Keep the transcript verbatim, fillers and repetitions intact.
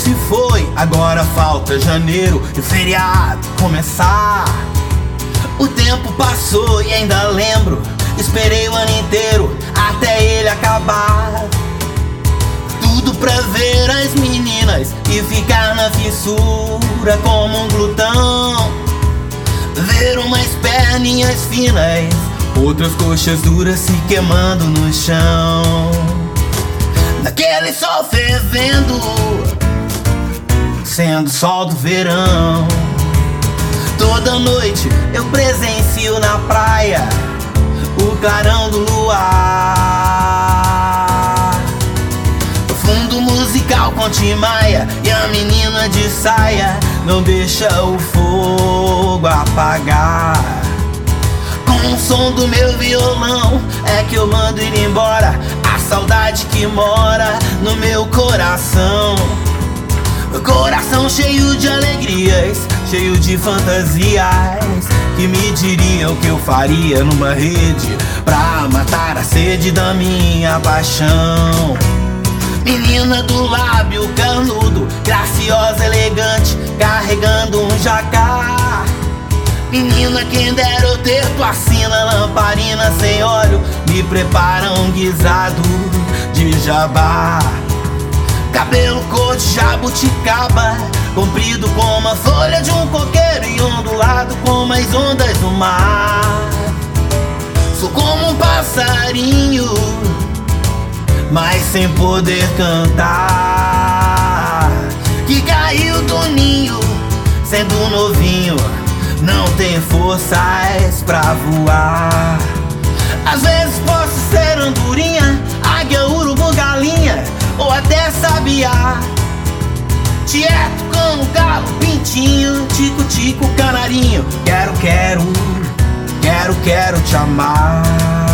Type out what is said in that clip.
se foi, agora falta janeiro e o feriado começar. O tempo passou e ainda lembro, esperei o ano inteiro até ele acabar. Tudo pra ver as meninas e ficar na fissura como um glutão. Ver umas perninhas finas, outras coxas duras se queimando no chão. Naquele sol fervendo, sendo sol do verão. Toda noite eu presencio na praia o clarão do luar. O fundo musical com Tim Maia e a menina de saia não deixa o fogo apagar. Com o som do meu violão é que eu mando ir embora a saudade que mora no meu coração. Coração cheio de alegrias, cheio de fantasias, que me diriam que eu faria numa rede pra matar a sede da minha paixão. Menina do lábio canudo, graciosa, elegante, carregando um jacá. Menina, quem dera eu ter tua sina, lamparina sem óleo, me prepara um guisado de jabá. Cabelo cor de jabuticaba, comprido como a folha de um coqueiro e ondulado como as ondas do mar. Sou como um passarinho, mas sem poder cantar, que caiu do ninho, sendo novinho, não tem forças pra voar. Às vezes posso ser andorinha, águia, urubu, galinha, ou até sabiá. Tieto, cano, galo, pintinho, tico-tico, canarinho. Quero, quero, quero, quero te amar.